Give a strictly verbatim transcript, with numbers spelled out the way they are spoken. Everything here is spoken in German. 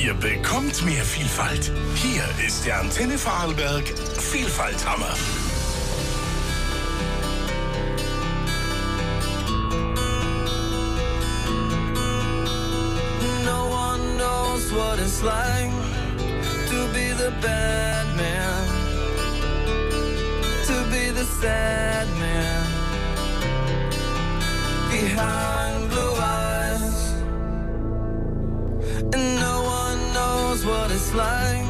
Ihr bekommt mehr Vielfalt. Hier ist der Antenne Vorarlberg Vielfalthammer. No one knows what it's like to be the bad man, to be the sad man behind blue eyes. And no one knows what it's like